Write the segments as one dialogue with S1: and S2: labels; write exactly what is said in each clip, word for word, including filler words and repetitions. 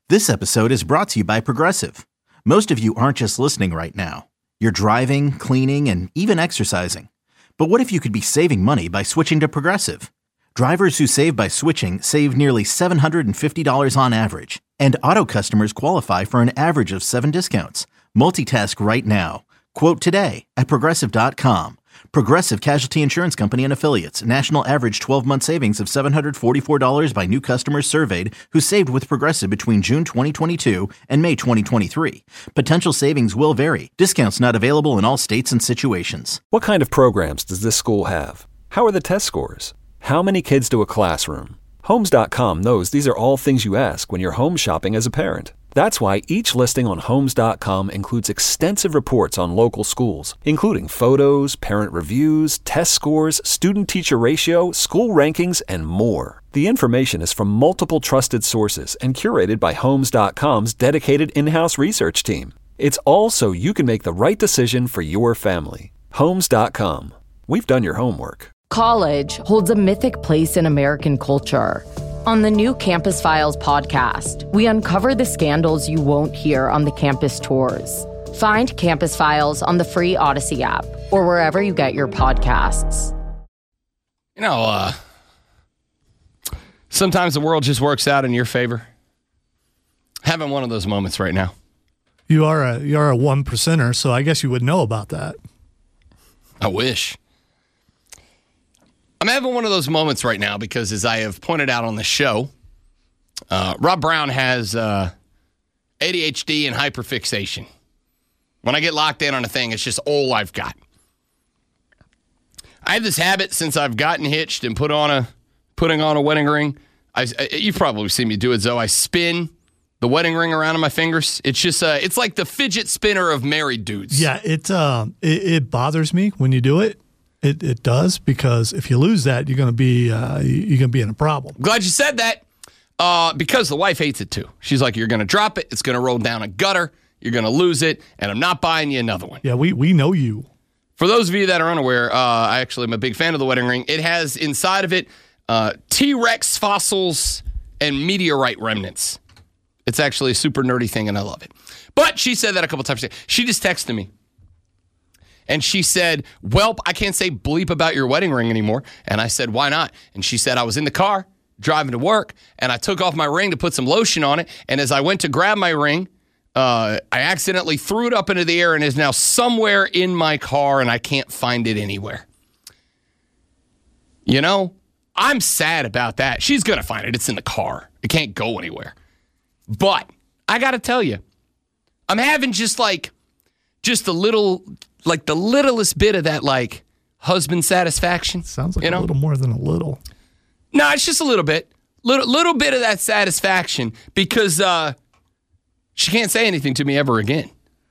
S1: This episode is brought to you by Progressive. Most of you aren't just listening right now. You're driving, cleaning, and even exercising. But what if you could be saving money by switching to Progressive? Drivers who save by switching save nearly seven hundred fifty dollars on average. And auto customers qualify for an average of seven discounts. Multitask right now. Quote today at Progressive dot com. Progressive Casualty Insurance Company and Affiliates. National average twelve-month savings of seven hundred forty-four dollars by new customers surveyed who saved with Progressive between June twenty twenty-two and May twenty twenty-three. Potential savings will vary. Discounts not available in all states and situations.
S2: What kind of programs does this school have? How are the test scores? How many kids do a classroom? Homes dot com knows these are all things you ask when you're home shopping as a parent. That's why each listing on Homes dot com includes extensive reports on local schools, including photos, parent reviews, test scores, student-teacher ratio, school rankings, and more. The information is from multiple trusted sources and curated by Homes dot com's dedicated in-house research team. It's all so you can make the right decision for your family. Homes dot com. We've done your homework.
S3: College holds a mythic place in American culture. On the new Campus Files podcast, we uncover the scandals you won't hear on the campus tours. Find Campus Files on the free Odyssey app or wherever you get your podcasts.
S4: You know, uh, sometimes the world just works out in your favor. Having one of those moments right now.
S5: You are a you are a one percenter, so I guess you would know about that.
S4: I wish. I'm having one of those moments right now because, as I have pointed out on the show, uh, Rob Brown has uh, A D H D and hyperfixation. When I get locked in on a thing, it's just all I've got. I have this habit since I've gotten hitched and put on a putting on a wedding ring. I, you've probably seen me do it, Zoe. I spin the wedding ring around on my fingers. It's just uh, it's like the fidget spinner of married dudes.
S5: Yeah, it uh, it, it bothers me when you do it. It it does, because if you lose that, you're gonna be uh, you're gonna be in a problem.
S4: Glad you said that, uh, because the wife hates it too. She's like, "You're gonna drop it. It's gonna roll down a gutter. You're gonna lose it, and I'm not buying you another one."
S5: Yeah, we we know you.
S4: For those of you that are unaware, uh, I actually am a big fan of the wedding ring. It has inside of it uh, T-Rex fossils and meteorite remnants. It's actually a super nerdy thing, and I love it. But she said that a couple times. She just texted me. And she said, "Welp, I can't say bleep about your wedding ring anymore." And I said, "Why not?" And she said, "I was in the car driving to work, and I took off my ring to put some lotion on it. And as I went to grab my ring, uh, I accidentally threw it up into the air and is now somewhere in my car, and I can't find it anywhere." You know, I'm sad about that. She's going to find it. It's in the car. It can't go anywhere. But I got to tell you, I'm having just like, just a little... like the littlest bit of that, like, husband satisfaction.
S5: Sounds like
S4: you know?
S5: a little more than a little.
S4: No, it's just a little bit. Little little bit of that satisfaction because uh, she can't say anything to me ever again.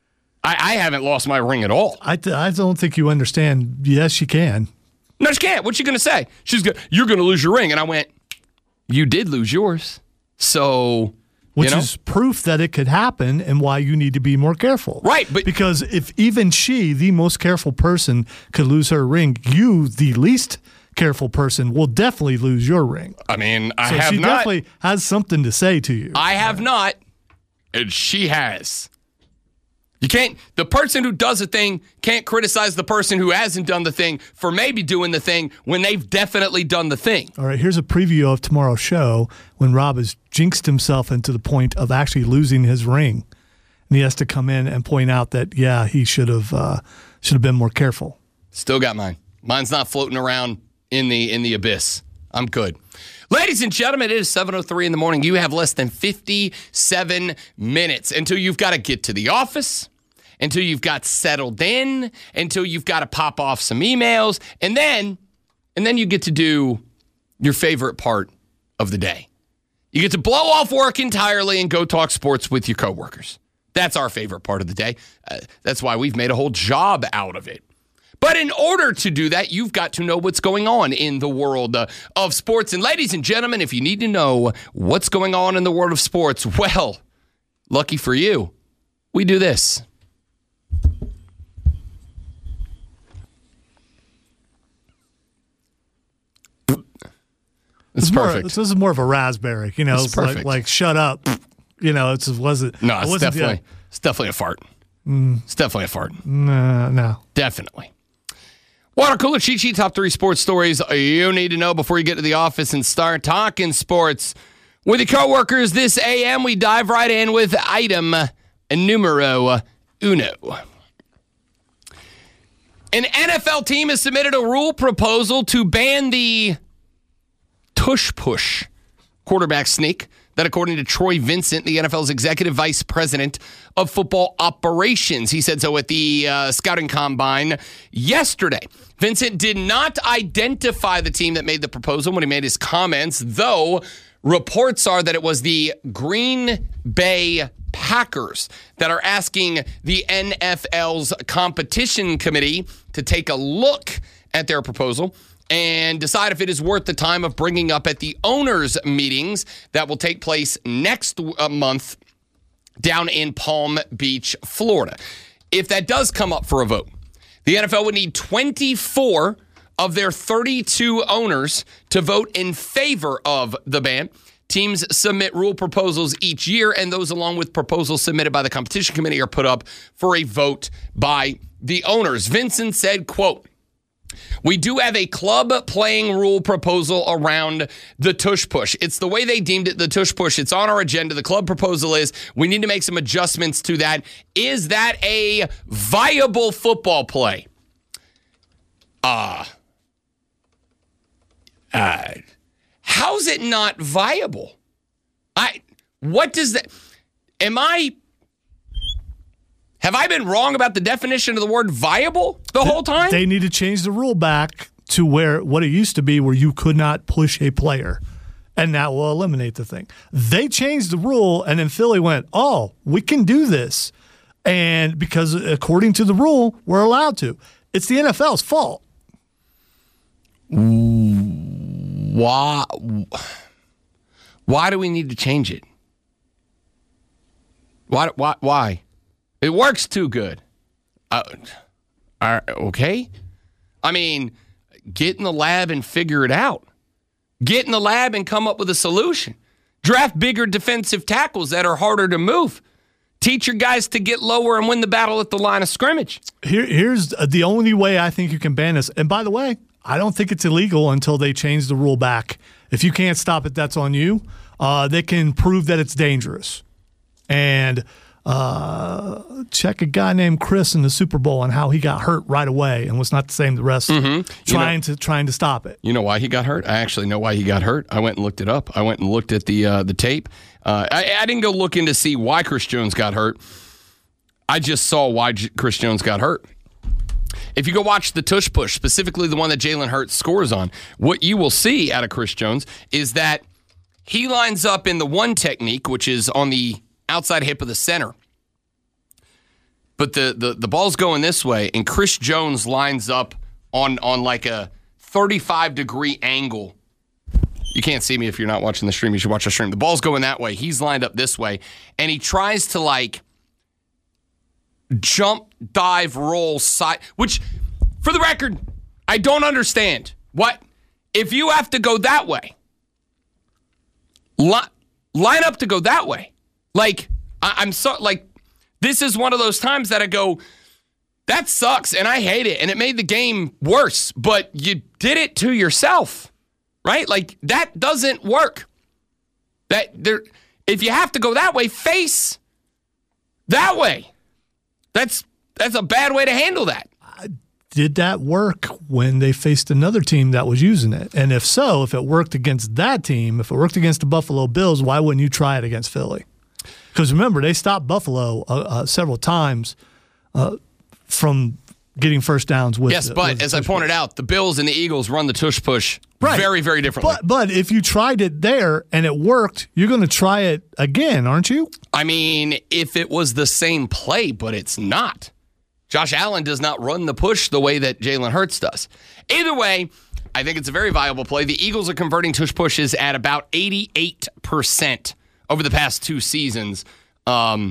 S4: I, I haven't lost my ring at all.
S5: I, th- I don't think you understand. Yes, she can.
S4: No, she can't. What's she going to say? She's go- You're going to lose your ring. And I went, you did lose yours. So...
S5: Which
S4: you know?
S5: is proof that it could happen and why you need to be more careful.
S4: Right. But
S5: because if even she, the most careful person, could lose her ring, you, the least careful person, will definitely lose your ring.
S4: I mean, I
S5: so
S4: have
S5: she
S4: not.
S5: She definitely has something to say to you.
S4: I have not, and she has. You can't, the person who does a thing can't criticize the person who hasn't done the thing for maybe doing the thing when they've definitely done the thing.
S5: All right, here's a preview of tomorrow's show when Rob has jinxed himself into the point of actually losing his ring. And he has to come in and point out that, yeah, he should have uh, should have been more careful.
S4: Still got mine. Mine's not floating around in the in the abyss. I'm good. Ladies and gentlemen, it is seven oh three in the morning. You have less than fifty-seven minutes until you've got to get to the office, until you've got settled in, until you've got to pop off some emails, and then, and then you get to do your favorite part of the day. You get to blow off work entirely and go talk sports with your coworkers. That's our favorite part of the day. Uh, that's why we've made a whole job out of it. But in order to do that, you've got to know what's going on in the world uh, of sports. And ladies and gentlemen, if you need to know what's going on in the world of sports, well, lucky for you, we do this. It's
S5: more,
S4: perfect.
S5: This is more of a raspberry, you know,
S4: It's
S5: it's like,
S4: perfect.
S5: like shut up. You know, it wasn't.
S4: No, it's
S5: it wasn't,
S4: definitely
S5: yeah.
S4: it's definitely a fart.
S5: Mm.
S4: It's definitely a fart.
S5: No, no.
S4: Definitely. Water Cooler Cheat Sheet, top three sports stories you need to know before you get to the office and start talking sports. With your coworkers this A M, we dive right in with item numero uno. An N F L team has submitted a rule proposal to ban the tush push quarterback sneak that, according to Troy Vincent, the N F L's executive vice president of football operations, he said so at the uh, scouting combine yesterday. Vincent did not identify the team that made the proposal when he made his comments, though reports are that it was the Green Bay Packers that are asking the N F L's competition committee to take a look at their proposal and decide if it is worth the time of bringing up at the owners' meetings that will take place next month down in Palm Beach, Florida. If that does come up for a vote, the N F L would need twenty-four of their thirty-two owners to vote in favor of the ban. Teams submit rule proposals each year, and those along with proposals submitted by the competition committee are put up for a vote by the owners. Vincent said, quote, "We do have a club playing rule proposal around the tush push. It's the way they deemed it, the tush push. It's on our agenda. The club proposal is we need to make some adjustments to that. Is that a viable football play?" Uh, uh, how's it not viable? I, what does that, am I, have I been wrong about the definition of the word viable the whole time?
S5: They need to change the rule back to where what it used to be, where you could not push a player, and that will eliminate the thing. They changed the rule, and then Philly went, oh, we can do this. And because according to the rule, we're allowed to. It's the N F L's fault.
S4: Why, why do we need to change it? Why? Why? Why? It works too good. Uh, uh, okay. I mean, get in the lab and figure it out. Get in the lab and come up with a solution. Draft bigger defensive tackles that are harder to move. Teach your guys to get lower and win the battle at the line of scrimmage.
S5: Here, here's the only way I think you can ban this. And by the way, I don't think it's illegal until they change the rule back. If you can't stop it, that's on you. Uh, they can prove that it's dangerous. And uh, check a guy named Chris in the Super Bowl on how he got hurt right away and was not the same the rest. Mm-hmm. Trying know, to trying to stop it.
S4: You know why he got hurt? I actually know why he got hurt. I went and looked it up. I went and looked at the uh, the tape. Uh, I, I didn't go looking to see why Chris Jones got hurt. I just saw why J- Chris Jones got hurt. If you go watch the tush push, specifically the one that Jalen Hurts scores on, what you will see out of Chris Jones is that he lines up in the one technique, which is on the outside hip of the center. But the, the, the ball's going this way, and Chris Jones lines up on, on like a thirty-five degree angle. You can't see me if you're not watching the stream. You should watch the stream. The ball's going that way. He's lined up this way, and he tries to like jump, dive, roll, side, which, for the record, I don't understand. What? If you have to go that way, li- line up to go that way. Like, I- I'm so, like, this is one of those times that I go, that sucks, and I hate it, and it made the game worse, but you did it to yourself, right? Like, that doesn't work. That there, if you have to go that way, face that way. That's that's a bad way to handle that.
S5: Did that work when they faced another team that was using it? And if so, if it worked against that team, if it worked against the Buffalo Bills, why wouldn't you try it against Philly? Because remember, they stopped Buffalo uh, uh, several times uh, from getting first downs with
S4: Yes,
S5: the,
S4: but
S5: with
S4: as I pointed
S5: push.
S4: out, the Bills and the Eagles run the tush push
S5: right.
S4: very, very differently.
S5: But, but if you tried it there and it worked, you're going to try it again, aren't you?
S4: I mean, if it was the same play, but it's not. Josh Allen does not run the push the way that Jalen Hurts does. Either way, I think it's a very viable play. The Eagles are converting tush pushes at about eighty-eight percent over the past two seasons. Um,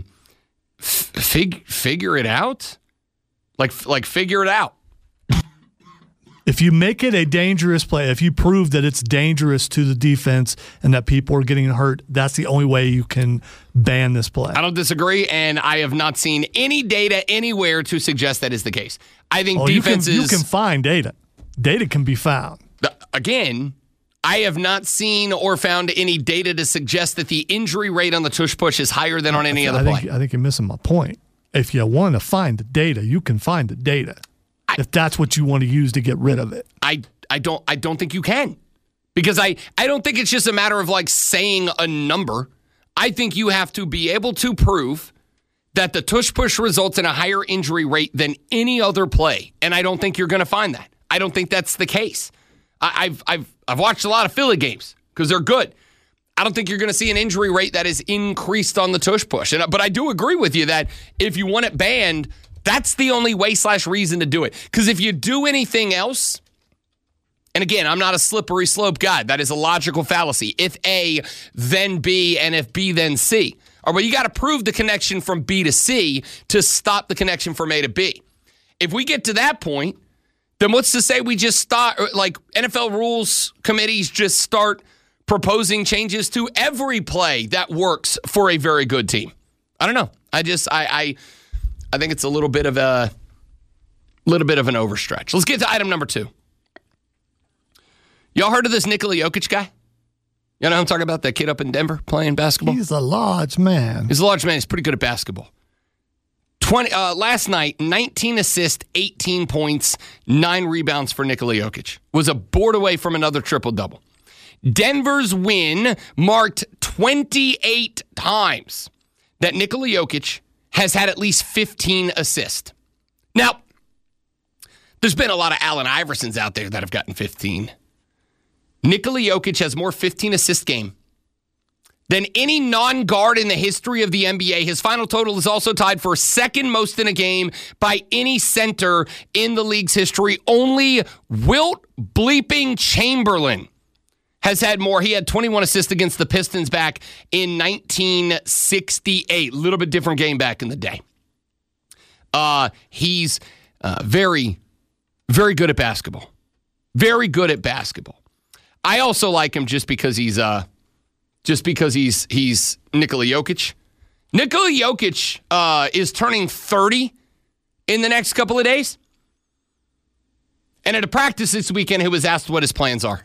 S4: fig, figure it out? Like, like figure it out.
S5: If you make it a dangerous play, if you prove that it's dangerous to the defense and that people are getting hurt, that's the only way you can ban this play.
S4: I don't disagree, and I have not seen any data anywhere to suggest that is the case. I think
S5: oh,
S4: defenses...
S5: You can, you can find data. Data can be found.
S4: Again, I have not seen or found any data to suggest that the injury rate on the tush push is higher than on any
S5: I
S4: other
S5: think,
S4: play.
S5: I think you're missing my point. If you want to find the data, you can find the data. I, if that's what you want to use to get rid of it.
S4: I I don't I don't think you can. Because I, I don't think it's just a matter of like saying a number. I think you have to be able to prove that the tush push results in a higher injury rate than any other play. And I don't think you're going to find that. I don't think that's the case. I, I've I've I've watched a lot of Philly games because they're good. I don't think you're going to see an injury rate that is increased on the tush push. And, but I do agree with you that if you want it banned, that's the only way slash reason to do it. Because if you do anything else, and again, I'm not a slippery slope guy. That is a logical fallacy. If A, then B, and if B, then C. Or well, you got to prove the connection from B to C to stop the connection from A to B. If we get to that point, then what's to say we just start, like N F L rules committees just start proposing changes to every play that works for a very good team? I don't know. I just, I, I, I think it's a little bit of a, little bit of an overstretch. Let's get to item number two. Y'all heard of this Nikola Jokic guy? You know who I'm talking about? That kid up in Denver playing basketball?
S5: He's a large man.
S4: He's a large man. He's pretty good at basketball. twenty uh, last night, nineteen assists, eighteen points, nine rebounds for Nikola Jokic. Was a board away from another triple-double. Denver's win marked twenty-eight times that Nikola Jokic has had at least fifteen assists. Now, there's been a lot of Allen Iversons out there that have gotten fifteen. Nikola Jokic has more fifteen-assist game than any non-guard in the history of the N B A. His final total is also tied for second most in a game by any center in the league's history. Only Wilt bleeping Chamberlain has had more. He had twenty-one assists against the Pistons back in nineteen sixty-eight. A little bit different game back in the day. Uh, he's uh, very, very good at basketball. Very good at basketball. I also like him just because he's uh, just because he's he's Nikola Jokic. Nikola Jokic uh, is turning thirty in the next couple of days. And at a practice this weekend, he was asked what his plans are.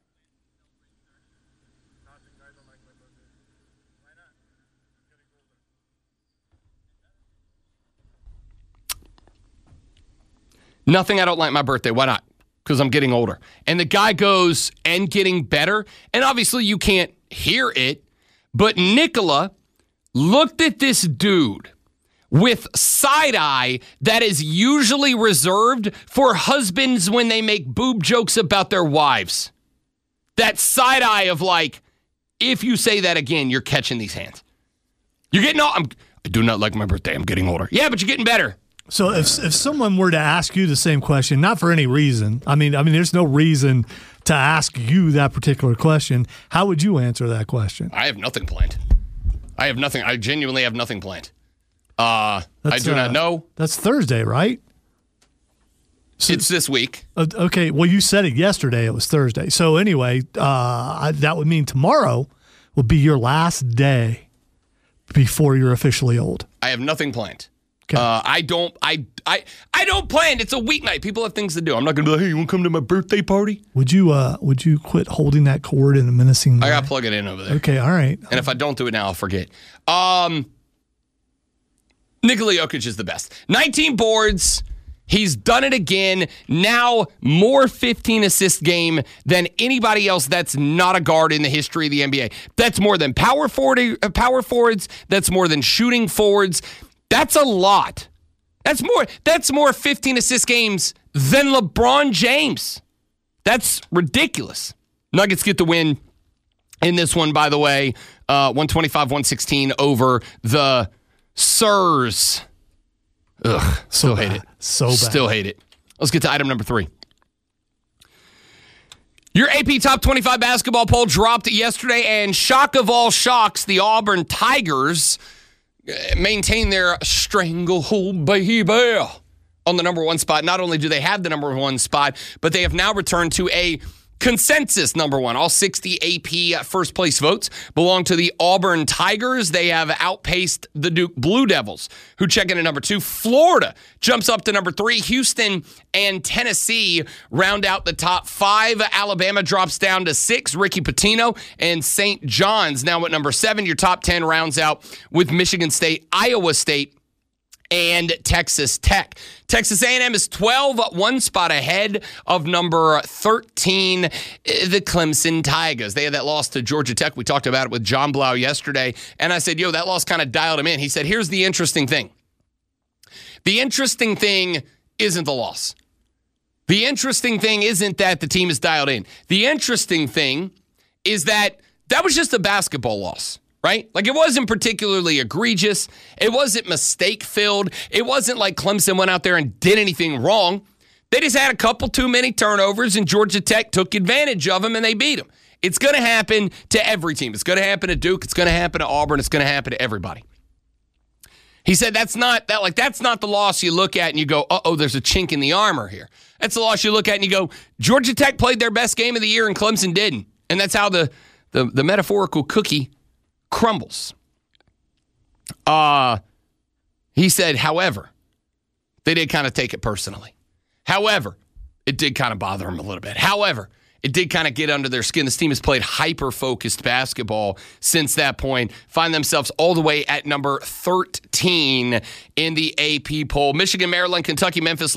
S4: Nothing, I don't like my birthday. Why not? Because I'm getting older. And the guy goes, and getting better. And obviously you can't hear it. But Nikola looked at this dude with side eye that is usually reserved for husbands when they make boob jokes about their wives. That side eye of like, if you say that again, you're catching these hands. You're getting old. I'm, I do not like my birthday. I'm getting older. Yeah, but you're getting better.
S5: So if if someone were to ask you the same question, not for any reason, I mean, I mean, there's no reason to ask you that particular question. How would you answer that question?
S4: I have nothing planned. I have nothing. I genuinely have nothing planned. Uh, I do uh, not know.
S5: That's Thursday, right?
S4: So, it's this week.
S5: Uh, okay. Well, you said it yesterday. It was Thursday. So anyway, uh, I, that would mean tomorrow will be your last day before you're officially old.
S4: I have nothing planned.
S5: Okay.
S4: Uh, I don't. I I I don't plan. It's a weeknight. People have things to do. I'm not gonna be like, hey, you want to come to my birthday party?
S5: Would you? Uh, would you quit holding that cord in a menacing way?
S4: I gotta plug it in over there.
S5: Okay. All right.
S4: And if I don't do it now, I'll forget. Um, Nikola Jokic is the best. nineteen boards. He's done it again. Now more fifteen assist game than anybody else that's not a guard in the history of the N B A. That's more than power forward, power forwards. That's more than shooting forwards. That's a lot. That's more That's more fifteen assist games than LeBron James. That's ridiculous. Nuggets get the win in this one, by the way. Uh, one twenty-five one sixteen over the Sirs. Ugh, still
S5: so
S4: hate
S5: bad.
S4: it.
S5: So bad.
S4: Still hate it. Let's get to item number three. Your A P Top twenty-five basketball poll dropped yesterday, and shock of all shocks, the Auburn Tigers maintain their stranglehold, baby, on the number one spot. Not only do they have the number one spot, but they have now returned to a consensus number one. All sixty A P first place votes belong to the Auburn Tigers. They have outpaced the Duke Blue Devils, who check in at number two. Florida jumps up to number three. Houston and Tennessee round out the top five. Alabama drops down to six. Ricky Pitino and Saint John's now at number seven. Your top ten rounds out with Michigan State, Iowa State, and Texas Tech. Texas A and M is twelve, one spot ahead of number thirteen, the Clemson Tigers. They had that loss to Georgia Tech. We talked about it with John Blau yesterday, and I said, yo, that loss kind of dialed him in. He said, here's the interesting thing. The interesting thing isn't the loss. The interesting thing isn't that the team is dialed in. The interesting thing is that that was just a basketball loss. Right? Like, it wasn't particularly egregious. It wasn't mistake-filled. It wasn't like Clemson went out there and did anything wrong. They just had a couple too many turnovers, and Georgia Tech took advantage of them, and they beat them. It's going to happen to every team. It's going to happen to Duke. It's going to happen to Auburn. It's going to happen to everybody. He said that's not that like that's not the loss you look at and you go, uh-oh, there's a chink in the armor here. That's the loss you look at and you go, Georgia Tech played their best game of the year and Clemson didn't. And that's how the the, the metaphorical cookie crumbles. Uh, he said, however, they did kind of take it personally. However, it did kind of bother him a little bit. However, it did kind of get under their skin. This team has played hyper-focused basketball since that point. Find themselves all the way at number thirteen in the A P poll. Michigan, Maryland, Kentucky, Memphis,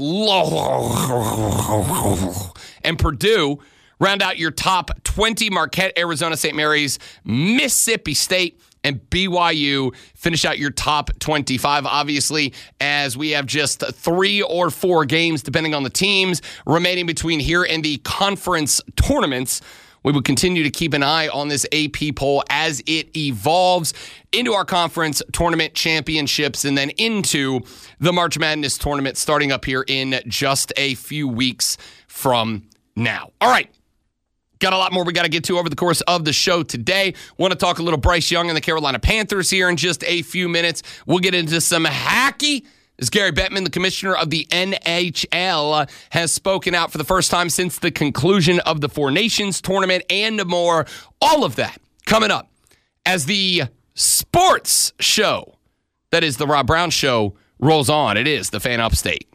S4: and Purdue round out your top twenty. Marquette, Arizona, Saint Mary's, Mississippi State, and B Y U finish out your top twenty-five. Obviously, as we have just three or four games, depending on the teams, remaining between here and the conference tournaments, we will continue to keep an eye on this A P poll as it evolves into our conference tournament championships and then into the March Madness tournament starting up here in just a few weeks from now. All right. Got a lot more we got to get to over the course of the show today. Want to talk a little Bryce Young and the Carolina Panthers here in just a few minutes. We'll get into some hockey as Gary Bettman, the commissioner of the N H L, has spoken out for the first time since the conclusion of the Four Nations tournament and more. All of that coming up as the sports show, that is the Rob Brown Show, rolls on. It is the Fan Upstate.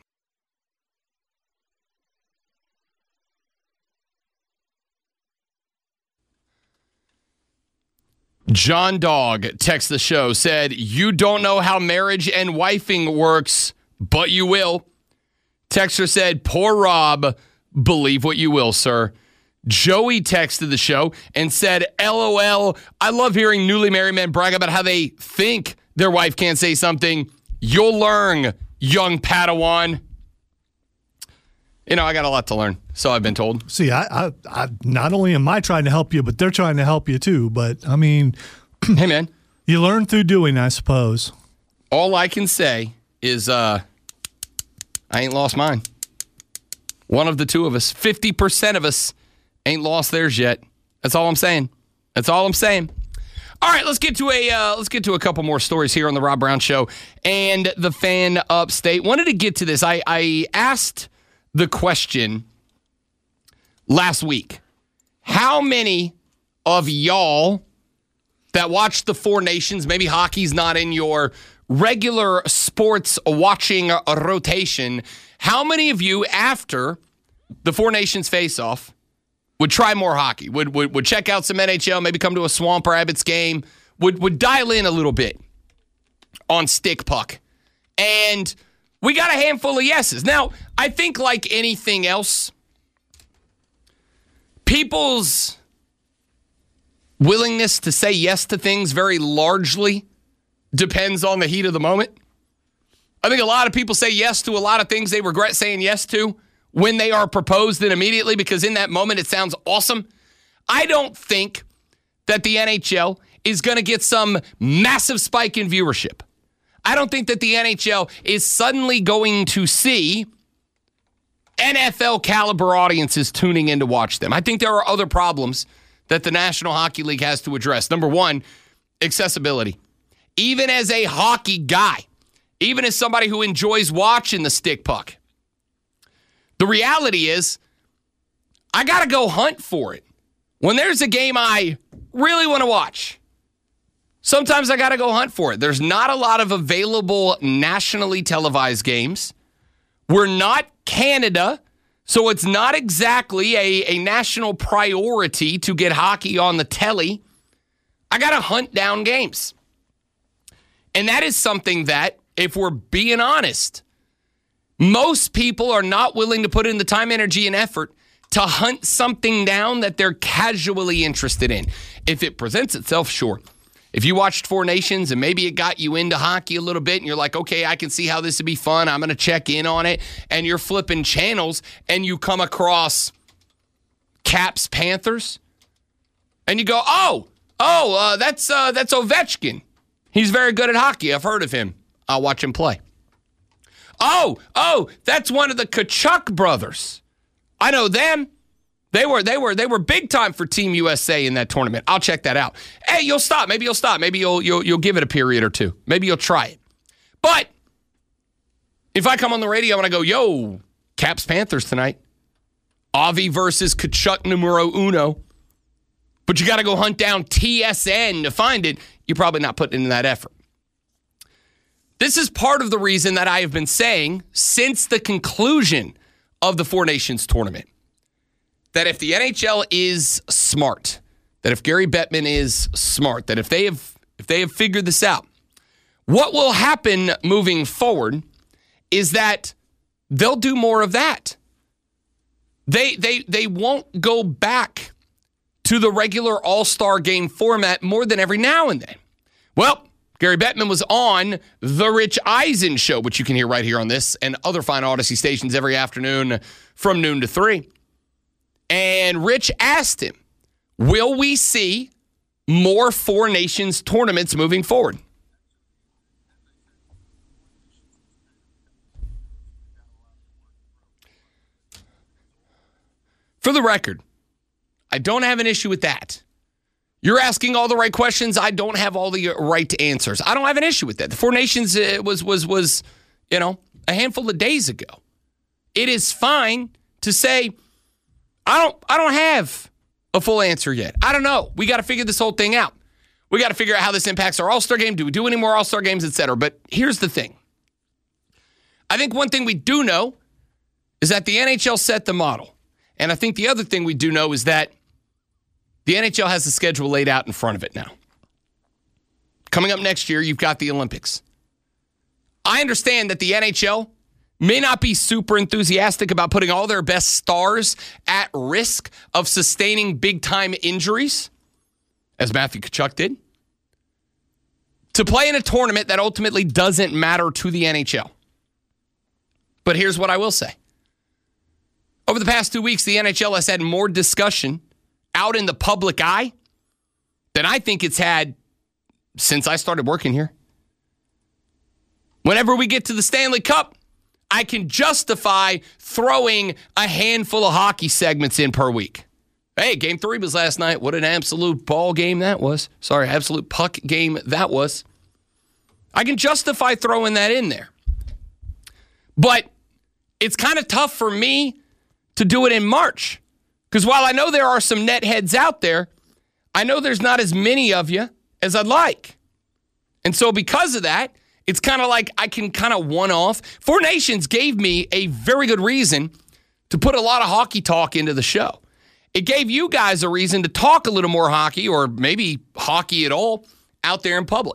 S4: John Dog texts the show, said, you don't know how marriage and wifing works, but you will. Texter said, poor Rob, believe what you will, sir. Joey texted the show and said, LOL, I love hearing newly married men brag about how they think their wife can't say something. You'll learn, young Padawan. You know, I got a lot to learn, so I've been told.
S5: See, I, I, I not only am I trying to help you, but they're trying to help you too. But, I mean,
S4: hey, man.
S5: You learn through doing, I suppose.
S4: All I can say is uh, I ain't lost mine. One of the two of us, fifty percent of us ain't lost theirs yet. That's all I'm saying. That's all I'm saying. All right, let's get to a uh, let's get to a couple more stories here on the Rob Brown Show and the Fan Upstate. Wanted to get to this. I, I asked the question last week. How many of y'all that watch the Four Nations, maybe hockey's not in your regular sports watching rotation, how many of you after the Four Nations face-off would try more hockey, would, would would check out some N H L, maybe come to a Swamp Rabbits game, would would dial in a little bit on Stick Puck? And we got a handful of yeses. Now, I think like anything else, people's willingness to say yes to things very largely depends on the heat of the moment. I think a lot of people say yes to a lot of things they regret saying yes to when they are proposed and immediately because in that moment it sounds awesome. I don't think that the N H L is going to get some massive spike in viewership. I don't think that the N H L is suddenly going to see N F L caliber audiences tuning in to watch them. I think there are other problems that the National Hockey League has to address. Number one, accessibility. Even as a hockey guy, even as somebody who enjoys watching the Stick Puck, The reality is, I got to go hunt for it. When there's a game I really want to watch, sometimes I got to go hunt for it. There's not a lot of available nationally televised games. We're not Canada, so it's not exactly a, a national priority to get hockey on the telly. I got to hunt down games. And that is something that, if we're being honest, most people are not willing to put in the time, energy, and effort to hunt something down that they're casually interested in. If it presents itself, sure. If you watched Four Nations and maybe it got you into hockey a little bit and you're like, okay, I can see how this would be fun, I'm going to check in on it, and you're flipping channels and you come across Caps Panthers and you go, oh, oh, uh, that's uh, that's Ovechkin. He's very good at hockey. I've heard of him. I'll watch him play. Oh, oh, that's one of the Tkachuk brothers. I know them. They were they were they were big time for Team U S A in that tournament. I'll check that out. Hey, you'll stop. Maybe you'll stop. Maybe you'll you'll you'll give it a period or two. Maybe you'll try it. But if I come on the radio and I go, yo, Caps Panthers tonight, Avi versus Tkachuk numero uno, but you got to go hunt down T S N to find it, you're probably not putting in that effort. This is part of the reason that I have been saying since the conclusion of the Four Nations tournament, that if the N H L is smart, that if Gary Bettman is smart, that if they have if they have figured this out, what will happen moving forward is that they'll do more of that. They they they won't go back to the regular All-Star game format more than every now and then. Well, Gary Bettman was on The Rich Eisen Show, which you can hear right here on this and other fine Odyssey stations every afternoon from noon to three. And Rich asked him, will we see more Four Nations tournaments moving forward? For the record, I don't have an issue with that. You're asking all the right questions. I don't have all the right answers. I don't have an issue with that. The Four Nations uh, was was was, you know, a handful of days ago. It is fine to say, I don't I don't have a full answer yet. I don't know. We got to figure this whole thing out. We got to figure out how this impacts our All-Star game. Do we do any more All-Star games, et cetera? But here's the thing. I think one thing we do know is that the N H L set the model. And I think the other thing we do know is that the N H L has the schedule laid out in front of it now. Coming up next year, you've got the Olympics. I understand that the N H L may not be super enthusiastic about putting all their best stars at risk of sustaining big-time injuries, as Matthew Tkachuk did, to play in a tournament that ultimately doesn't matter to the N H L. But here's what I will say. Over the past two weeks, the N H L has had more discussion out in the public eye than I think it's had since I started working here. Whenever we get to the Stanley Cup, I can justify throwing a handful of hockey segments in per week. Hey, game three was last night. What an absolute ball game that was. Sorry, absolute puck game that was. I can justify throwing that in there. But it's kind of tough for me to do it in March. Because while I know there are some net heads out there, I know there's not as many of you as I'd like. And so because of that, it's kind of like I can kind of one-off. Four Nations gave me a very good reason to put a lot of hockey talk into the show. It gave you guys a reason to talk a little more hockey, or maybe hockey at all, out there in public.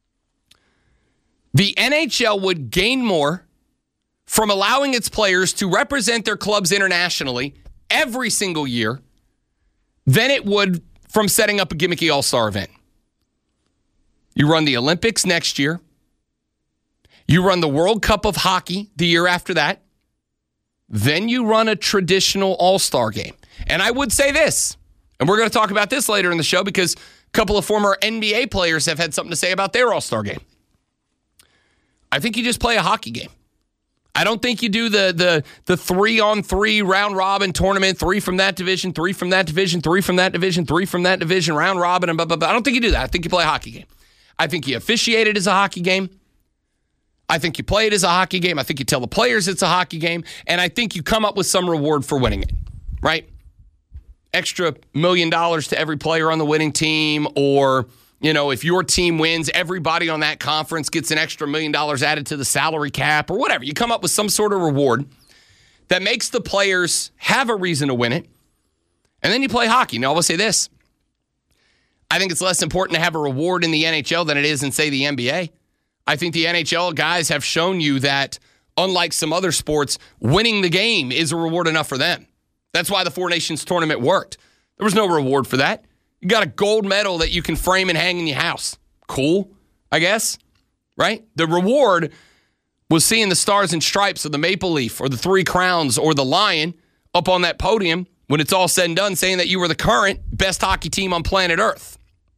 S4: The N H L would gain more from allowing its players to represent their clubs internationally every single year than it would from setting up a gimmicky all-star event. You run the Olympics next year. You run the World Cup of Hockey the year after that. Then you run a traditional all-star game. And I would say this, and we're going to talk about this later in the show because a couple of former N B A players have had something to say about their all-star game. I think you just play a hockey game. I don't think you do the the the three-on-three round-robin tournament, three from that division, three from that division, three from that division, three from that division, round-robin, and blah, blah, blah. I don't think you do that. I think you play a hockey game. I think you officiate it as a hockey game. I think you play it as a hockey game. I think you tell the players it's a hockey game. And I think you come up with some reward for winning it, right? Extra million dollars to every player on the winning team, or, you know, if your team wins, everybody on that conference gets an extra million dollars added to the salary cap or whatever. You come up with some sort of reward that makes the players have a reason to win it. And then you play hockey. Now, I will say this. I think it's less important to have a reward in the N H L than it is in, say, the N B A. I think the N H L guys have shown you that, unlike some other sports, winning the game is a reward enough for them. That's why the Four Nations tournament worked. There was no reward for that. You got a gold medal that you can frame and hang in your house. Cool, I guess, right? The reward was seeing the stars and stripes of the Maple Leaf or the Three Crowns or the Lion up on that podium when it's all said and done, saying that you were the current best hockey team on planet Earth.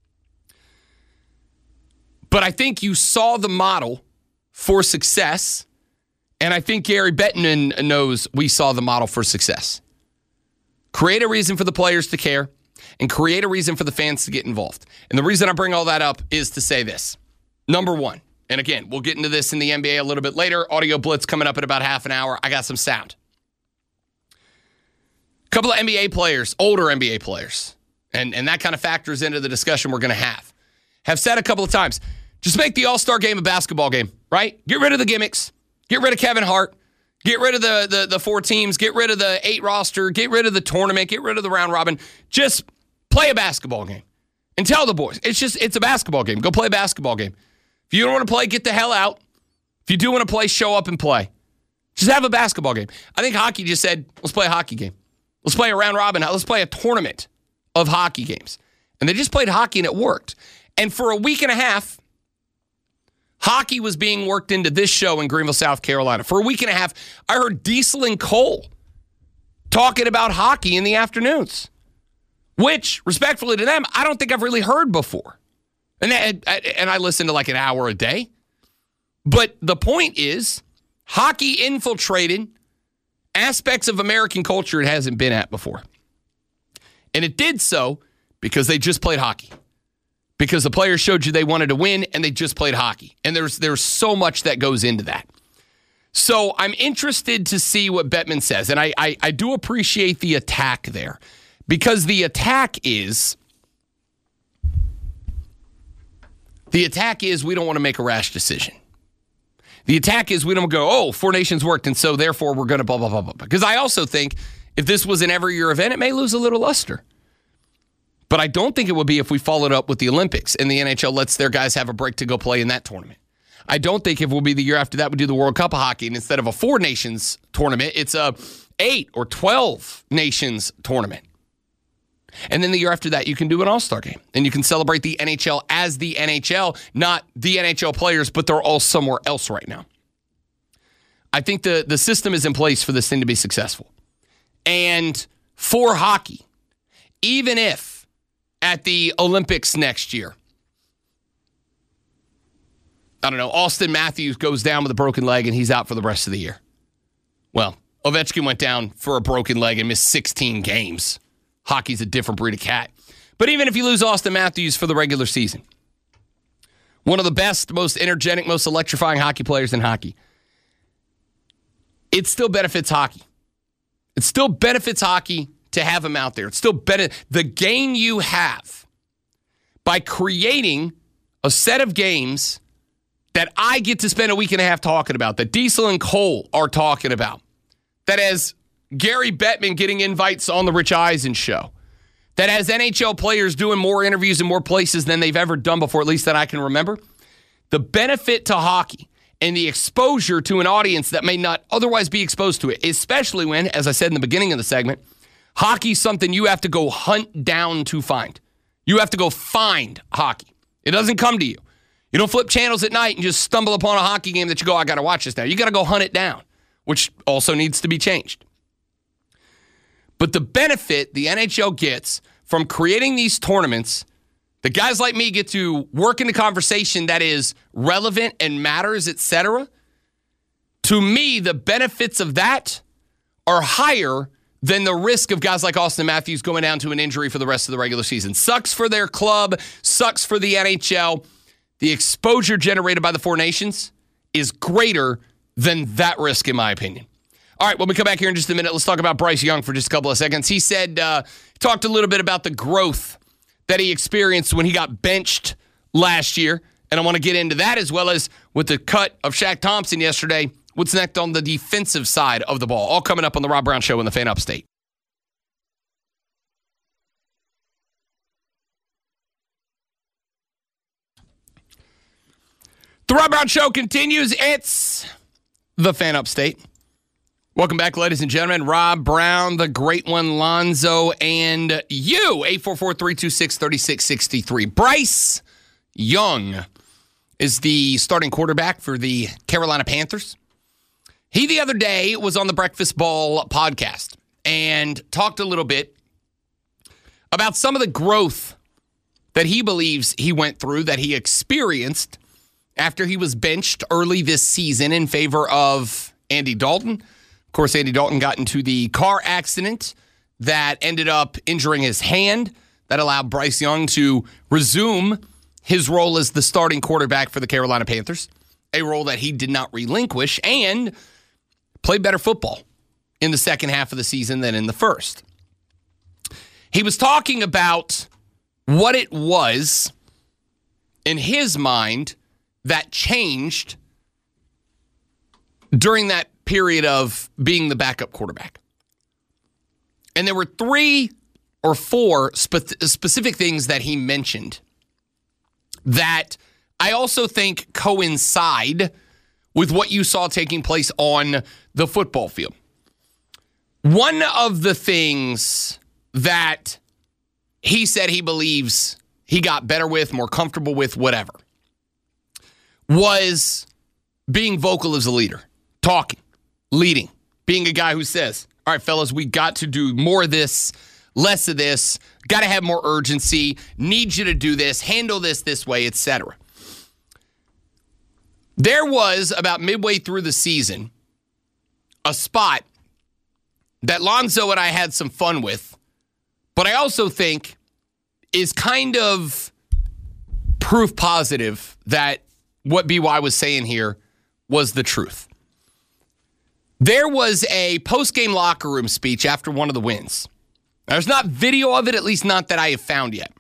S4: But I think you saw the model for success, and I think Gary Bettman knows we saw the model for success. Create a reason for the players to care, and create a reason for the fans to get involved. And the reason I bring all that up is to say this. Number one, and again, we'll get into this in the N B A a little bit later. Audio Blitz coming up in about half an hour. I got some sound. A couple of N B A players, older N B A players, and, and that kind of factors into the discussion we're going to have, have said a couple of times, just make the All-Star game a basketball game, right? Get rid of the gimmicks. Get rid of Kevin Hart. Get rid of the, the, the four teams. Get rid of the eight roster. Get rid of the tournament. Get rid of the round robin. Just play a basketball game. And tell the boys, it's just, it's a basketball game. Go play a basketball game. If you don't want to play, get the hell out. If you do want to play, show up and play. Just have a basketball game. I think hockey just said, let's play a hockey game. Let's play a round robin. Let's play a tournament of hockey games. And they just played hockey and it worked. And for a week and a half, hockey was being worked into this show in Greenville, South Carolina. For a week and a half, I heard Diesel and Cole talking about hockey in the afternoons, which, respectfully to them, I don't think I've really heard before. And, and I listen to like an hour a day. But the point is, hockey infiltrated aspects of American culture it hasn't been at before. And it did so because they just played hockey. Because the players showed you they wanted to win, and they just played hockey. And there's there's so much that goes into that. So I'm interested to see what Bettman says. And I, I, I do appreciate the attack there. Because the attack is, the attack is we don't want to make a rash decision. The attack is we don't go, oh, Four Nations worked, and so therefore we're going to blah, blah, blah, blah. Because I also think if this was an every year event, it may lose a little luster. But I don't think it would be if we followed up with the Olympics and the N H L lets their guys have a break to go play in that tournament. I don't think if it will be the year after that we do the World Cup of Hockey, and instead of a Four Nations tournament, it's a eight or twelve Nations tournament. And then the year after that, you can do an All-Star game. And you can celebrate the N H L as the N H L, not the N H L players, but they're all somewhere else right now. I think the, the system is in place for this thing to be successful. And for hockey, even if at the Olympics next year, I don't know, Austin Matthews goes down with a broken leg and he's out for the rest of the year. Well, Ovechkin went down for a broken leg and missed sixteen games. Hockey's a different breed of cat. But even if you lose Austin Matthews for the regular season, one of the best, most energetic, most electrifying hockey players in hockey, it still benefits hockey. It still benefits hockey to have him out there. It's still better. The gain you have by creating a set of games that I get to spend a week and a half talking about, that Diesel and Cole are talking about, that has Gary Bettman getting invites on the Rich Eisen show, that has N H L players doing more interviews in more places than they've ever done before, at least that I can remember. The benefit to hockey and the exposure to an audience that may not otherwise be exposed to it, especially when, as I said in the beginning of the segment, hockey's something you have to go hunt down to find. You have to go find hockey. It doesn't come to you. You don't flip channels at night and just stumble upon a hockey game that you go, I got to watch this now. You got to go hunt it down, which also needs to be changed. But the benefit the N H L gets from creating these tournaments, the guys like me get to work in a conversation that is relevant and matters, et cetera. To me, the benefits of that are higher than the risk of guys like Austin Matthews going down to an injury for the rest of the regular season. Sucks for their club, sucks for the N H L. The exposure generated by the Four Nations is greater than that risk, in my opinion. All right, when we come back here in just a minute, let's talk about Bryce Young for just a couple of seconds. He said, uh, talked a little bit about the growth that he experienced when he got benched last year. And I want to get into that, as well as with the cut of Shaq Thompson yesterday, what's next on the defensive side of the ball. All coming up on the Rob Brown Show in the Fan Upstate. The Rob Brown Show continues. It's the Fan Upstate. Welcome back, ladies and gentlemen. Rob Brown, the great one, Lonzo, and you. eight four four, three two six, three six six three. Bryce Young is the starting quarterback for the Carolina Panthers. He, the other day, was on the Breakfast Ball podcast and talked a little bit about some of the growth that he believes he went through, that he experienced after he was benched early this season in favor of Andy Dalton. Of course, Andy Dalton got into the car accident that ended up injuring his hand. That allowed Bryce Young to resume his role as the starting quarterback for the Carolina Panthers, a role that he did not relinquish, and played better football in the second half of the season than in the first. He was talking about what it was in his mind that changed during that period of being the backup quarterback. And there were three or four spe- specific things that he mentioned that I also think coincide with what you saw taking place on the football field. One of the things that he said he believes he got better with, more comfortable with, whatever, was being vocal as a leader, talking, leading, being a guy who says, all right, fellas, we got to do more of this, less of this, got to have more urgency, need you to do this, handle this this way, et cetera. There was, about midway through the season, a spot that Lonzo and I had some fun with, but I also think is kind of proof positive that what B Y was saying here was the truth. There was a post-game locker room speech after one of the wins. There's not video of it, at least not that I have found yet.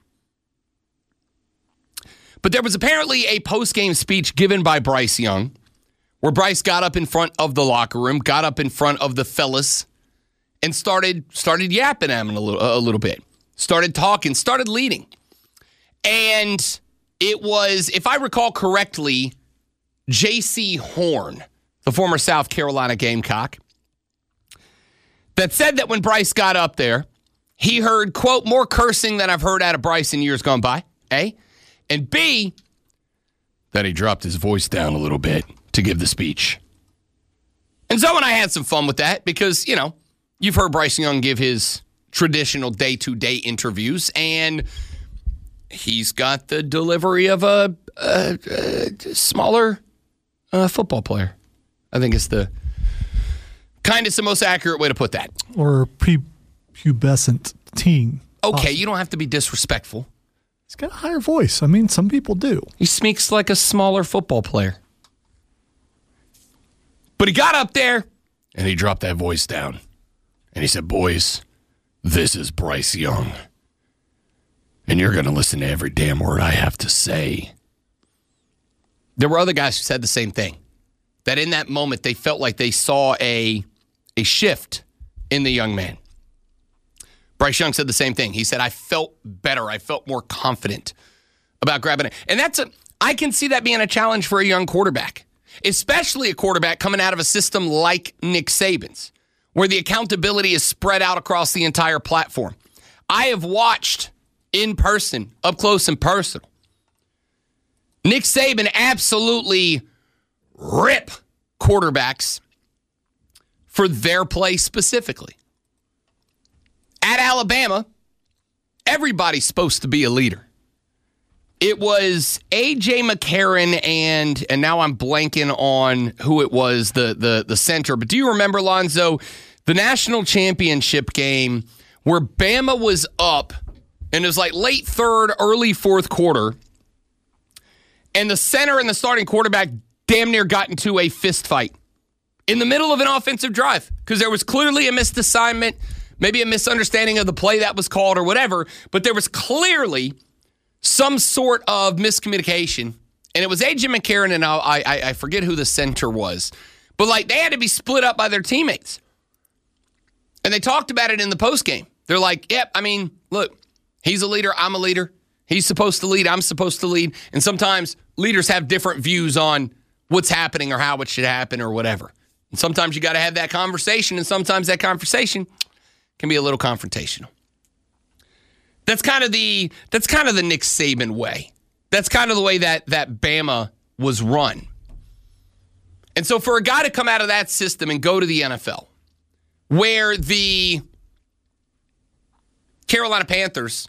S4: But there was apparently a post-game speech given by Bryce Young, where Bryce got up in front of the locker room, got up in front of the fellas, and started started yapping at him a little, a little bit. Started talking, started leading. And it was, if I recall correctly, J C Horn, the former South Carolina Gamecock, that said that when Bryce got up there, he heard, quote, more cursing than I've heard out of Bryce in years gone by, A. And B, that he dropped his voice down a little bit to give the speech. And Zoe and I had some fun with that because, you know, you've heard Bryce Young give his traditional day-to-day interviews, and he's got the delivery of a, a, a smaller uh, football player. I think it's the kind of the most accurate way to put that.
S5: Or prepubescent teen.
S4: Okay,
S5: Awesome.
S4: You don't have to be disrespectful.
S5: He's got a higher voice. I mean, some people do.
S4: He speaks like a smaller football player. But he got up there, and he dropped that voice down. And he said, boys, this is Bryce Young. And you're going to listen to every damn word I have to say. There were other guys who said the same thing. That in that moment, they felt like they saw a, a shift in the young man. Bryce Young said the same thing. He said, I felt better. I felt more confident about grabbing it. And that's a, I can see that being a challenge for a young quarterback, especially a quarterback coming out of a system like Nick Saban's, where the accountability is spread out across the entire platform. I have watched in person, up close and personal, Nick Saban absolutely rip quarterbacks for their play specifically. At Alabama, everybody's supposed to be a leader. It was A J McCarron and, and now I'm blanking on who it was, the, the, the center. But do you remember, Lonzo, the national championship game where Bama was up and it was like late third, early fourth quarter, and the center and the starting quarterback damn near got into a fist fight in the middle of an offensive drive because there was clearly a missed assignment, maybe a misunderstanding of the play that was called or whatever, but there was clearly some sort of miscommunication. And it was A J McCarron and I, I, I forget who the center was. But, like, they had to be split up by their teammates. And they talked about it in the postgame. They're like, yep, I mean, look, he's a leader, I'm a leader. He's supposed to lead, I'm supposed to lead. And sometimes leaders have different views on what's happening or how it should happen or whatever. And sometimes you got to have that conversation, and sometimes that conversation can be a little confrontational. That's kind of the that's kind of the Nick Saban way. That's kind of the way that, that Bama was run. And so for a guy to come out of that system and go to the N F L, where the Carolina Panthers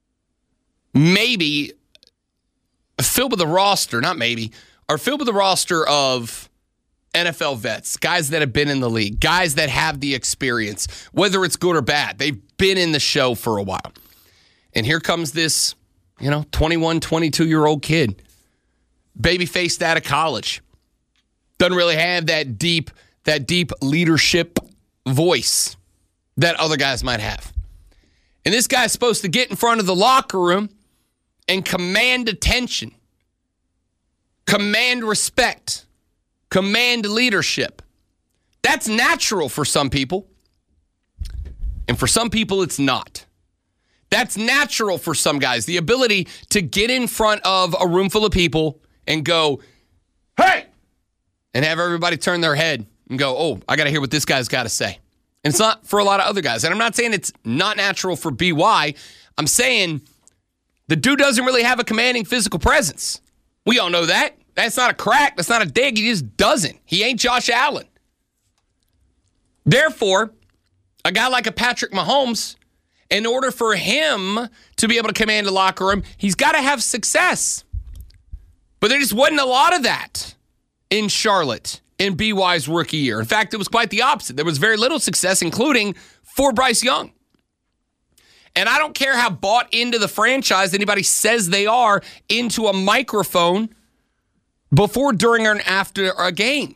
S4: maybe filled with a roster, not maybe, are filled with a roster of N F L vets, guys that have been in the league, guys that have the experience, whether it's good or bad. They've been in the show for a while. And here comes this, you know, twenty-one, twenty-two-year-old kid, baby-faced out of college. Doesn't really have that deep, that deep leadership voice that other guys might have. And this guy's supposed to get in front of the locker room and command attention, command respect, command leadership. That's natural for some people. And for some people, it's not. That's natural for some guys. The ability to get in front of a room full of people and go, hey, and have everybody turn their head and go, oh, I got to hear what this guy's got to say. And it's not for a lot of other guys. And I'm not saying it's not natural for B Y. I'm saying the dude doesn't really have a commanding physical presence. We all know that. That's not a crack. That's not a dig. He just doesn't. He ain't Josh Allen. Therefore, a guy like a Patrick Mahomes, in order for him to be able to command a locker room, he's got to have success. But there just wasn't a lot of that in Charlotte in B Y's rookie year. In fact, it was quite the opposite. There was very little success, including for Bryce Young. And I don't care how bought into the franchise anybody says they are into a microphone before, during, or after a game.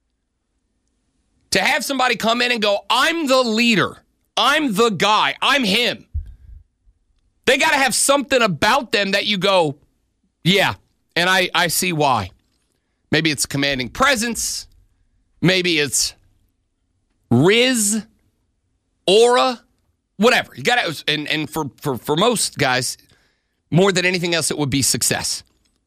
S4: To have somebody come in and go, I'm the leader. I'm the guy. I'm him. They got to have something about them that you go, yeah, and I, I see why. Maybe it's commanding presence. Maybe it's riz, aura, whatever. You got to, and, and for, for, for most guys, more than anything else, it would be success.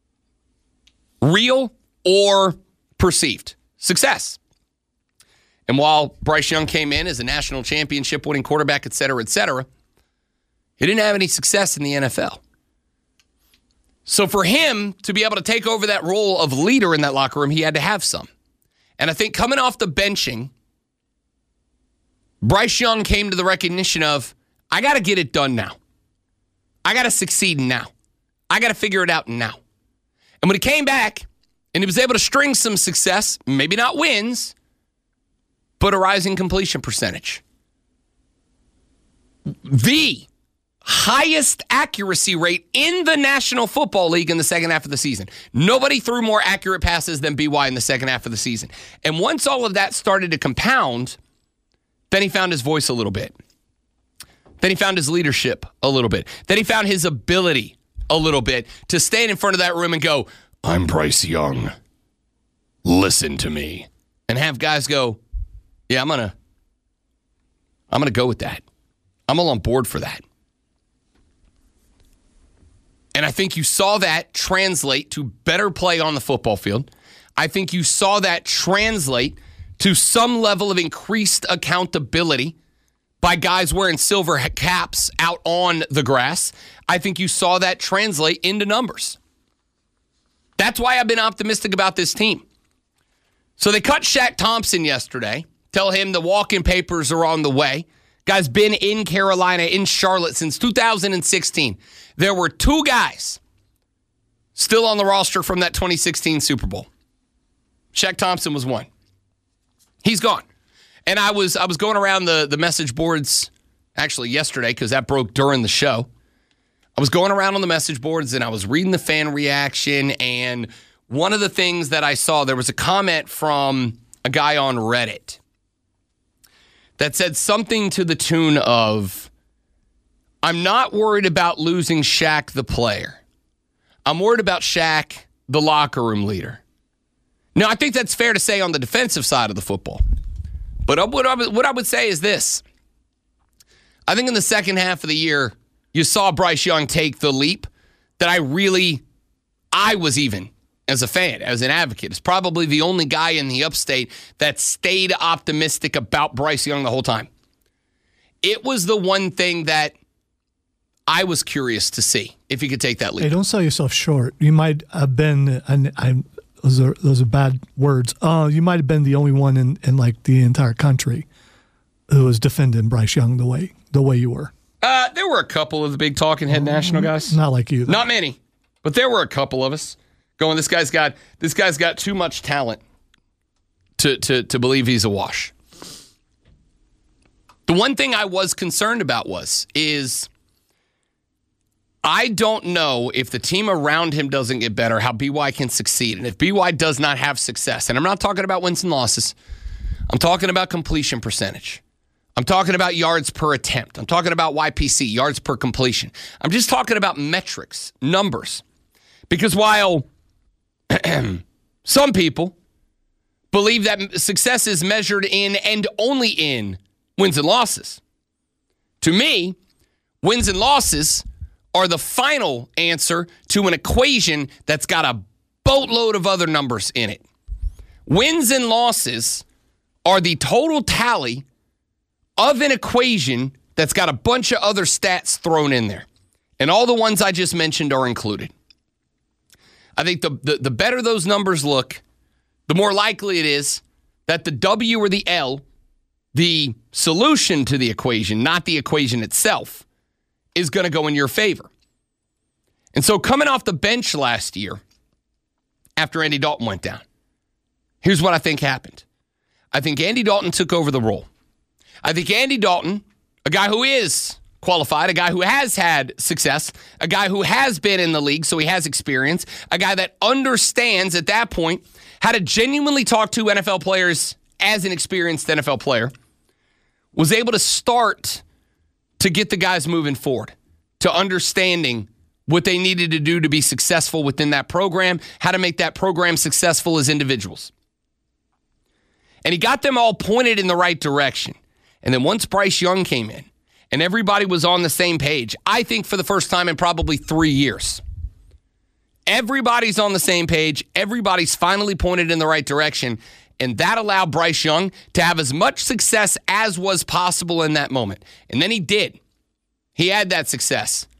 S4: Real or perceived success. And while Bryce Young came in as a national championship winning quarterback, et cetera, et cetera, he didn't have any success in the N F L. So for him to be able to take over that role of leader in that locker room, he had to have some. And I think coming off the benching, Bryce Young came to the recognition of, I got to get it done now. I got to succeed now. I got to figure it out now. And when he came back and he was able to string some success, maybe not wins, but a rising completion percentage. The highest accuracy rate in the National Football League in the second half of the season. Nobody threw more accurate passes than B Y in the second half of the season. And once all of that started to compound, then he found his voice a little bit. Then he found his leadership a little bit. Then he found his ability a little bit to stand in front of that room and go, I'm Bryce Young. Listen to me. And have guys go, yeah, I'm going to I'm going to go with that. I'm all on board for that. And I think you saw that translate to better play on the football field. I think you saw that translate to some level of increased accountability by guys wearing silver caps out on the grass. I think you saw that translate into numbers. That's why I've been optimistic about this team. So they cut Shaq Thompson yesterday. Tell him the walk-in papers are on the way. Guy's been in Carolina, in Charlotte since two thousand sixteen. There were two guys still on the roster from that twenty sixteen Super Bowl. Shaq Thompson was one. He's gone. And I was I was going around the, the message boards actually yesterday because that broke during the show. I was going around on the message boards and I was reading the fan reaction and one of the things that I saw, there was a comment from a guy on Reddit that said something to the tune of, I'm not worried about losing Shaq the player. I'm worried about Shaq the locker room leader. Now, I think that's fair to say on the defensive side of the football. But what I, what I would say is this. I think in the second half of the year, you saw Bryce Young take the leap that I really, I was even, as a fan, as an advocate, is probably the only guy in the upstate that stayed optimistic about Bryce Young the whole time. It was the one thing that I was curious to see if he could take that leap.
S5: Hey, don't sell yourself short. You might have been, and I, those are those are bad words. Uh, you might have been the only one in, in like the entire country who was defending Bryce Young the way the way you were.
S4: Uh, there were a couple of the big talking head national guys.
S5: Not like you, though.
S4: Not many, but there were a couple of us going, this guy's got this guy's got too much talent to to to believe he's a wash. The one thing I was concerned about was is I don't know if the team around him doesn't get better, how B Y can succeed. And if B Y does not have success, and I'm not talking about wins and losses, I'm talking about completion percentage. I'm talking about yards per attempt. I'm talking about Y P C, yards per completion. I'm just talking about metrics, numbers. Because while some people believe that success is measured in and only in wins and losses, to me, wins and losses are the final answer to an equation that's got a boatload of other numbers in it. Wins and losses are the total tally of an equation that's got a bunch of other stats thrown in there. And all the ones I just mentioned are included. I think the, the, the better those numbers look, the more likely it is that the W or the L, the solution to the equation, not the equation itself, is going to go in your favor. And so coming off the bench last year, after Andy Dalton went down, here's what I think happened. I think Andy Dalton took over the role. I think Andy Dalton, a guy who is qualified, a guy who has had success, a guy who has been in the league, so he has experience, a guy that understands at that point how to genuinely talk to N F L players as an experienced N F L player, was able to start to get the guys moving forward, to understanding what they needed to do to be successful within that program, how to make that program successful as individuals. And he got them all pointed in the right direction. And then once Bryce Young came in and everybody was on the same page, I think for the first time in probably three years, everybody's on the same page. Everybody's finally pointed in the right direction. And that allowed Bryce Young to have as much success as was possible in that moment. And then he did. He had that success.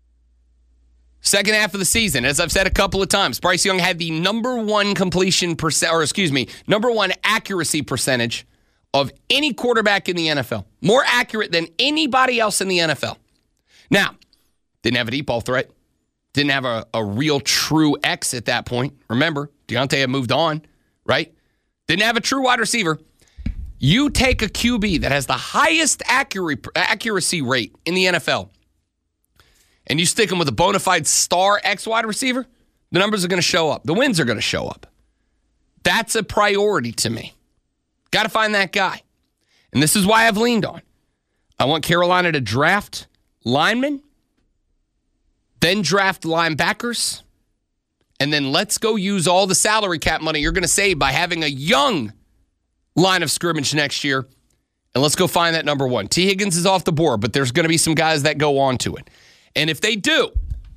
S4: Second half of the season, as I've said a couple of times, Bryce Young had the number one completion percent, or excuse me, number one accuracy percentage of any quarterback in the N F L. More accurate than anybody else in the N F L. Now, didn't have a deep ball threat. Didn't have a, a real true X at that point. Remember, Deontay had moved on, right? Didn't have a true wide receiver. You take a Q B that has the highest accuracy rate in the N F L, and you stick him with a bona fide star X wide receiver, the numbers are going to show up. The wins are going to show up. That's a priority to me. Got to find that guy. And this is why I've leaned on. I want Carolina to draft linemen, then draft linebackers, and then let's go use all the salary cap money you're going to save by having a young line of scrimmage next year. And let's go find that number one. T. Higgins is off the board, but there's going to be some guys that go on to it. And if they do,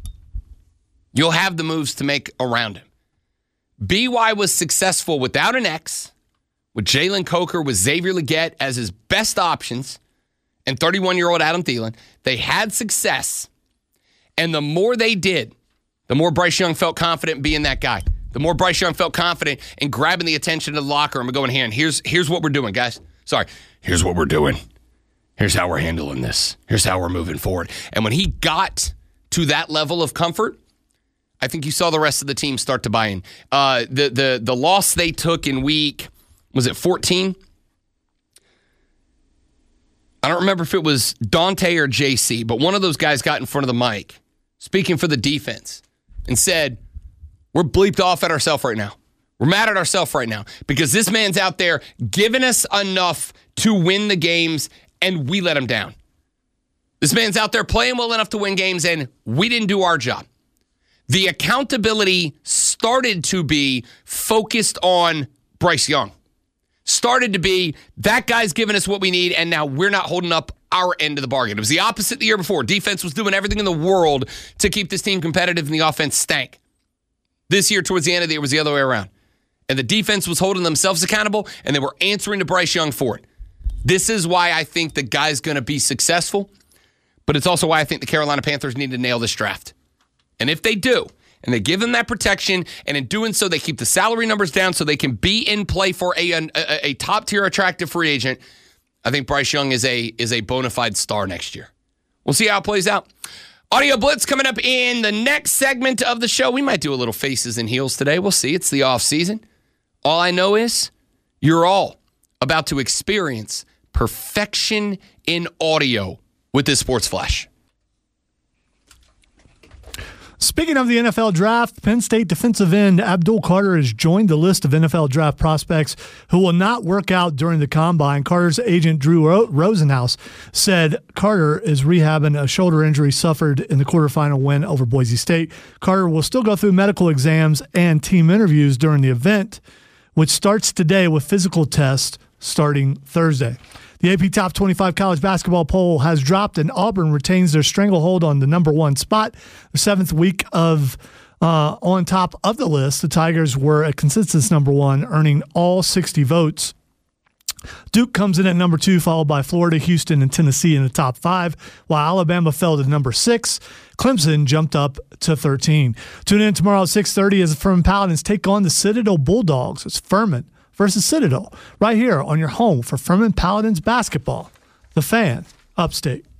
S4: you'll have the moves to make around him. B Y was successful without an X, with Jalen Coker, with Xavier Legette as his best options, and thirty-one-year-old Adam Thielen. They had success. And the more they did, the more Bryce Young felt confident being that guy. The more Bryce Young felt confident in grabbing the attention of the locker room and going, here, and here's, here's what we're doing, guys. Sorry. Here's what we're doing. Here's how we're handling this. Here's how we're moving forward. And when he got to that level of comfort, I think you saw the rest of the team start to buy in. Uh, the, the, the loss they took in week, was it fourteen? I don't remember if it was Dante or J C, but one of those guys got in front of the mic, speaking for the defense, and said, We're bleeped off at ourselves right now. We're mad at ourselves right now because this man's out there giving us enough to win the games, and we let him down. This man's out there playing well enough to win games, and we didn't do our job. The accountability started to be focused on Bryce Young. Started to be, that guy's giving us what we need, and now we're not holding up our end of the bargain. It was the opposite the year before. Defense was doing everything in the world to keep this team competitive, and the offense stank. This year, towards the end of the year, it was the other way around. And the defense was holding themselves accountable, and they were answering to Bryce Young for it. This is why I think the guy's going to be successful, but it's also why I think the Carolina Panthers need to nail this draft. And if they do, and they give him that protection, and in doing so, they keep the salary numbers down so they can be in play for a, a, a top-tier attractive free agent, I think Bryce Young is a, is a bona fide star next year. We'll see how it plays out. Audio Blitz coming up in the next segment of the show. We might do a little faces and heels today. We'll see. It's the off season. All I know is you're all about to experience perfection in audio with this Sports Flash.
S5: Speaking of the N F L draft, Penn State defensive end Abdul Carter has joined the list of N F L draft prospects who will not work out during the combine. Carter's agent, Drew Rosenhaus, said Carter is rehabbing a shoulder injury suffered in the quarterfinal win over Boise State. Carter will still go through medical exams and team interviews during the event, which starts today with physical tests starting Thursday. The A P Top twenty-five college basketball poll has dropped, and Auburn retains their stranglehold on the number one spot. The seventh week of uh, on top of the list, the Tigers were a consensus number one, earning all sixty votes. Duke comes in at number two, followed by Florida, Houston, and Tennessee in the top five, while Alabama fell to number six. Clemson jumped up to thirteen. Tune in tomorrow at six thirty as the Furman Paladins take on the Citadel Bulldogs. It's Furman versus Citadel, right here on your home for Furman Paladins basketball. The Fan, Upstate.